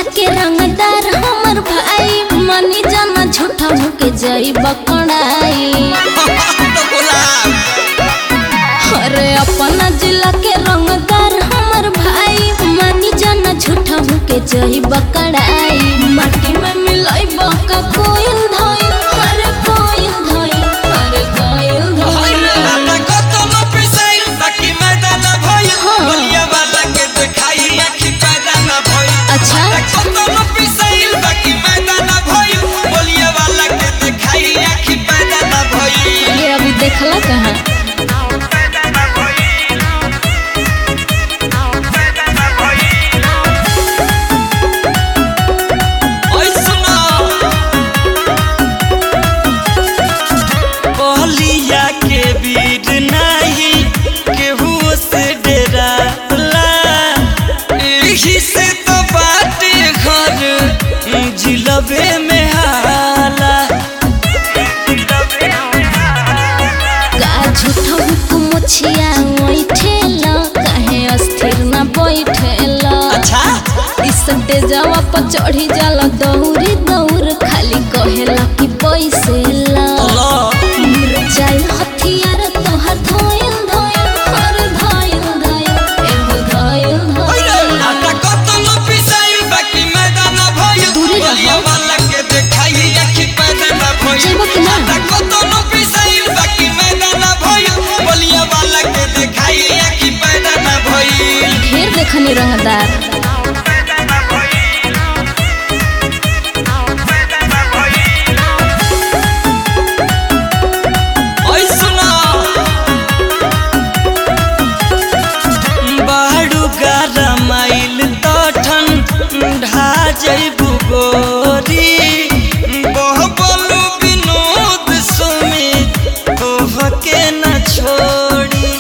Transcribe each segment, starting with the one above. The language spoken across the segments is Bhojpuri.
जिला के रंगदार हमर भाई मनी जाना झूठा मुके जाई बकड़ाई। अरे अपना जिला के रंगदार हमर भाई मनी जाना झूठा मुके जाई बकड़ाई। माटी में मिलाई बका कोयल धोइल, अरे कोयल धोइल, अरे कोयल धोइल। ये अभी देखला कहाँ? जिलबे में हाला का झूठा हुकुम छिया ओइठेला काहे अस्थिर ना बैठेला। अच्छा इस तेजवा पर चढ़ी जाला दौरी दौर खाली कहेला कि पैसेला। चाइल हथियार तोहर धोइल धोइल, हर धोइल धोइल, एगो धोइल धोइल। आटा कतन पिसाइल बाकी मैदान भइल बलिया वाला के देखाई आखी पैदा ना भइल। जेबो कि ना? आटा कतन पिसाइल बाकी मैदान भइल बलिया वाला के देखाई आखी पैदा ना भइल। ढेर देखनी रंगदार। जैबू गोरी बहबलू विनोद सुमित तोहके न छोड़ी।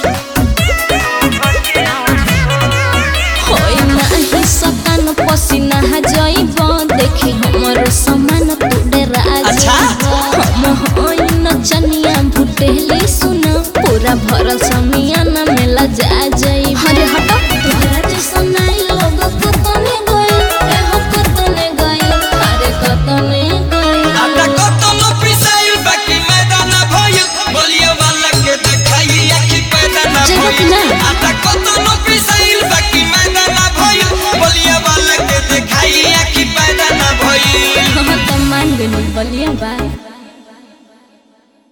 होई नाही सतान पसीना जइब देखी हमर समान तोड़े राज। अच्छा? हम होई नचनिया भुटेली सुन पूरा भरल समियाना मेला जा जाई। अरे हट तोहरा जैसा नाई लोग कतने गइल, एहो कतने गइल, अरे कतने गइल। आटा कतन पिसाइल बाकी मैदान भइल बलिया वाला के देखाई आखी पैदा ना जेबो कि भइल। ना? आटा कतन पिसाइल बाकी मैदान भइल बलिया वाला के देखाई आखी पैदा ना भइल। हम तो मान गइल बलिया बा।